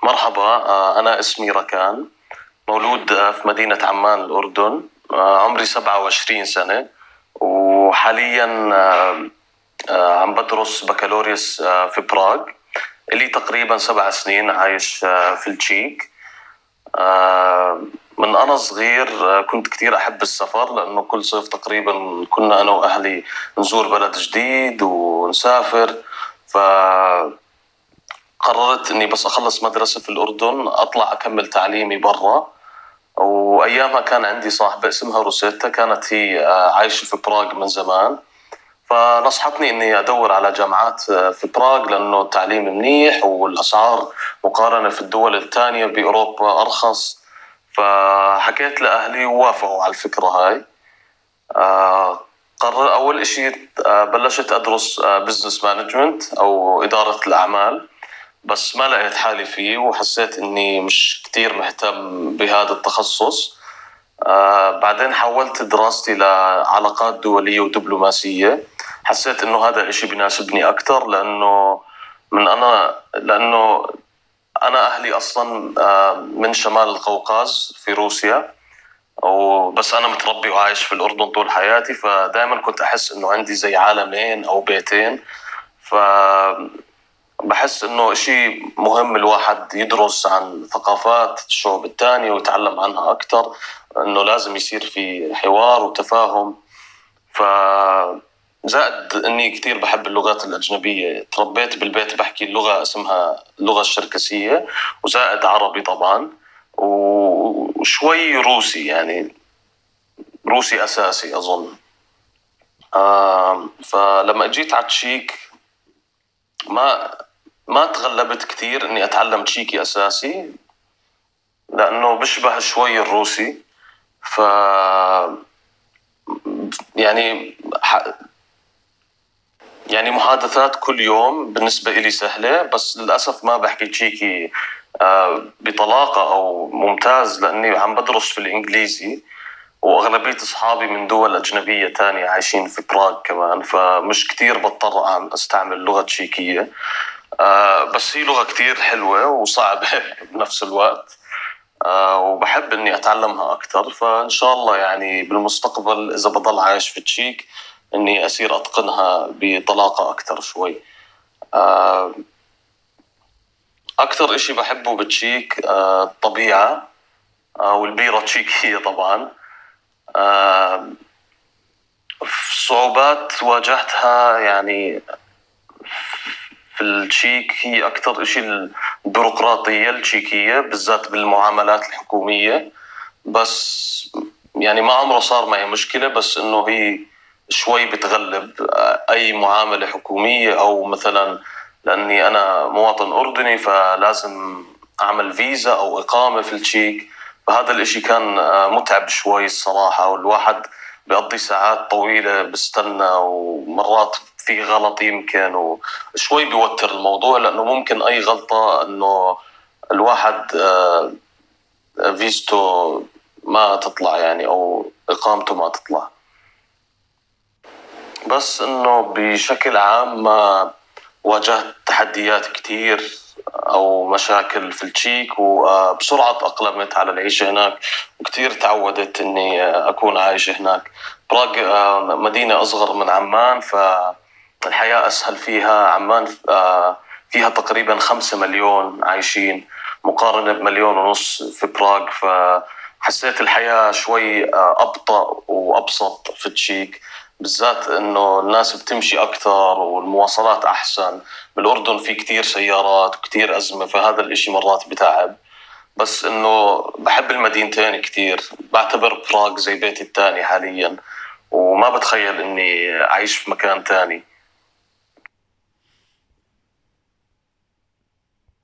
مرحبا. أنا اسمي ركان، مولود في مدينة عمان الأردن. عمري 27 سنة، وحاليا عم بدرس بكالوريوس في براغ. إلي تقريبا 7 سنين عايش في التشيك. من أنا صغير كنت كتير أحب السفر، لأنه كل صيف تقريبا كنا أنا وأهلي نزور بلد جديد ونسافر. ف قررت اني بس اخلص مدرسة في الاردن اطلع اكمل تعليمي برا. وايامها كان عندي صاحبة اسمها روسيتا، كانت هي عايشة في براغ من زمان. فنصحتني اني ادور على جامعات في براغ، لانه التعليم منيح والاسعار مقارنة في الدول الثانية باوروبا ارخص. فحكيت لاهلي ووافقوا على الفكرة هاي. قرر اول اشي بلشت ادرس بزنس مانجمنت او ادارة الاعمال، بس ما لقيت حالي فيه وحسيت اني مش كتير مهتم بهذا التخصص. بعدين حولت دراستي لعلاقات دولية ودبلوماسية. حسيت انه هذا الاشي بيناسبني اكتر، لانه انا اهلي اصلا من شمال القوقاز في روسيا، وبس انا متربي وعايش في الاردن طول حياتي. فدائما كنت احس انه عندي زي عالمين او بيتين. ف بحس انه اشي مهم الواحد يدرس عن ثقافات الشعوب الثانية ويتعلم عنها اكثر، انه لازم يصير في حوار وتفاهم. ف زائد اني كثير بحب اللغات الاجنبية، تربيت بالبيت بحكي اللغة اسمها اللغة الشركسية، وزائد عربي طبعا، وشوي روسي، يعني روسي اساسي اظن. فلما جيت على تشيك ما ما تغلبت كثير اني اتعلم تشيكي اساسي، لانه بشبه شوي الروسي. ف يعني يعني محادثات كل يوم بالنسبة إلي سهلة، بس للأسف ما بحكي تشيكي بطلاقة أو ممتاز، لأني عم بدرس في الإنجليزي، وأغلبية أصحابي من دول أجنبية تانية عايشين في براغ كمان، فمش كتير بضطر أستعمل لغة تشيكية. بس هي لغة كتير حلوة وصعبة بنفس الوقت. وبحب إني أتعلمها أكثر، فإن شاء الله يعني بالمستقبل إذا بضل عايش في تشيك إني أصير أتقنها بطلاقة أكثر شوي. آه، أكثر إشي بحبه بتشيك الطبيعة، والبيرة التشيكية طبعا. آه، صعوبات واجهتها يعني في التشيك هي أكثر إشي البيروقراطية التشيكية، بالذات بالمعاملات الحكومية. بس يعني ما عمره صار معي مشكلة، بس إنه هي شوي بتغلب أي معاملة حكومية، أو مثلا لأني أنا مواطن أردني فلازم أعمل فيزا أو إقامة في التشيك. فهذا الإشي كان متعب شوي الصراحة، والواحد بيقضي ساعات طويلة بستنى، ومرات في غلط يمكن، وشوي بيوتر الموضوع، لأنه ممكن أي غلطة إنه الواحد فيزته ما تطلع يعني، أو إقامته ما تطلع. بس إنه بشكل عام ما واجهت تحديات كتير أو مشاكل في التشيك، وبسرعة تأقلمت على العيش هناك، وكتير تعودت إني أكون عايش هناك. براغ مدينة أصغر من عمان، فالحياة أسهل فيها. عمان فيها تقريبا 5 مليون عايشين، مقارنة ب1.5 مليون في براغ. فحسيت الحياة شوي أبطأ وأبسط في التشيك، بالذات انه الناس بتمشي اكثر والمواصلات احسن. بالاردن في كتير سيارات وكتير ازمة، فهذا الاشي مرات بتعب. بس انه بحب المدينتين كتير، بعتبر براغ زي بيتي الثاني حاليا، وما بتخيل اني اعيش في مكان ثاني.